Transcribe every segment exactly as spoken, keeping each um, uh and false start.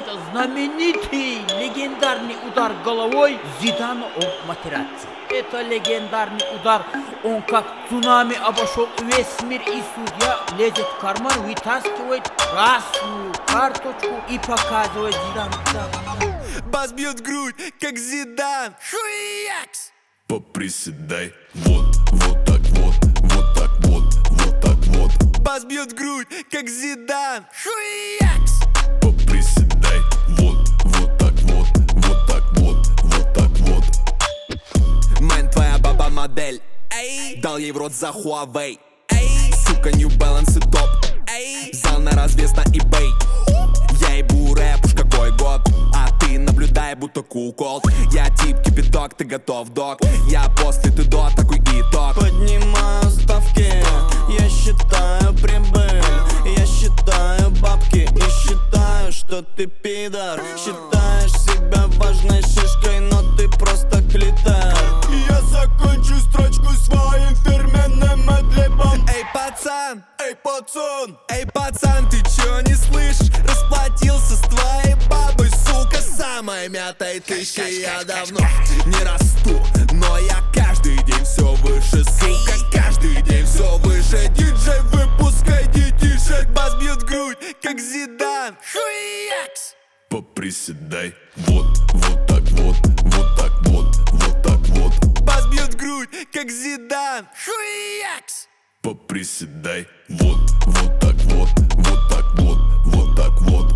Это знаменитый легендарный удар головой Зидана об матерацци. Это легендарный удар, он как цунами обошел весь мир, и судья лезет в карман, вытаскивает красную карточку и показывает Зидану. Бас бьет грудь, как Зидан. Хуякс! Поприседай, вот, вот так вот, вот так вот, вот так вот. Бас бьет грудь, как Зидан. Хуякс! Поприседай, вот, вот так вот, вот так вот, вот так вот. Мэн, твоя баба модель, эй, дал ей в рот за Huawei, эй, сука, New Balance и топ, эй, взял на развес на eBay. Я ебу рэп, уж какой год, а ты наблюдай, будто кукол. Я тип кипяток, ты готов, док. Я после, ты до, такой итог. Поднимаю ставки, я считаю прибыль, я считаю бабки и считаю, что ты пидор. Считаешь себя важной шишкой, но ты просто клитор. Я закончу строчку своим фирменным адлибом. Эй, пацан, эй, пацан, эй, пацан, ты чё не слышишь? Расплатился с твоей бабой, сука, самая мятая тысяча. Я давно не расту, но я каждый день все выше, сука, каждый день все выше. Диджей, выпускай детишек, бас бьет грудь, как Зидан. Хуякс! Поприседай, вот, вот так вот, вот так вот, вот так вот. Бас бьет грудь, как Зидан. Хуякс! Поприседай, вот, вот так вот, вот так вот, вот так вот.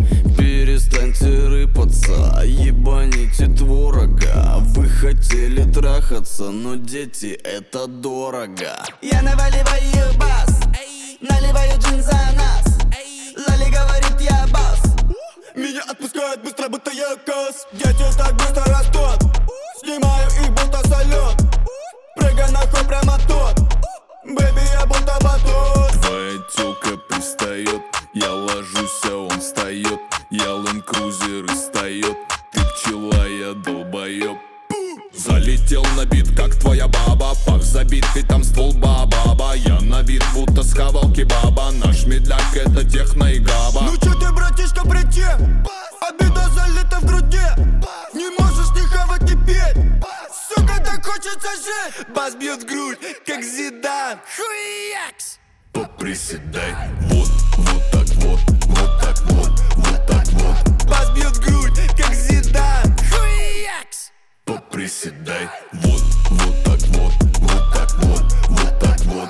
Перестаньте рыпаться, ебаните творога. Вы хотели трахаться, но дети, это дорого. Я наваливаю бас, наливаю джин за нас. Лали говорит, я бас. Меня отпускают быстро, будто я кос. Дети так быстро растут, снимаю их будто салют. Прыгай нахуй прямо тут, бэби, я будто батут. Твоя тёлка пристает, я ложусь, а он встает. Я ленд-крузер и встает, ты пчела, я долбоёб. Залетел на бит, как твоя баба, пах забитый, там ствол баба. Я на вид, будто схавал кебаба. Наш медляк это техно и габа. Ну чё ты, братишка, притем? Обида залита в груди. Не можешь ни хавать, ни петь. Сука, так хочется жить. Бас бьет грудь, как Зидан. Хуякс! Поприседай, вот, вот так вот, вот так вот, вот так вот. Бас бьет грудь, как Зидан. Хуякс! Поприседай, вот, вот так вот, вот так вот, вот так вот.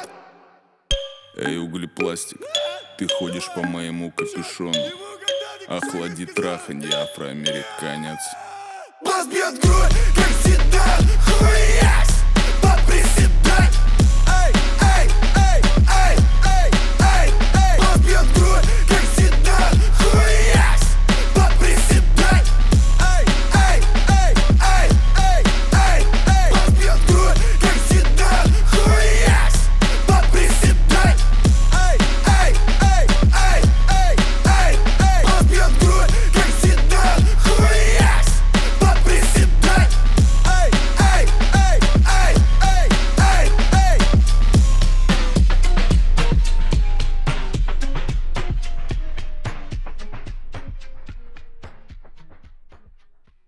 Эй, углепластик, ты ходишь по моему капюшону. Охлади траханье, афроамериканец. Бас бьет грудь, как Зидан. Хуякс! Поприседай.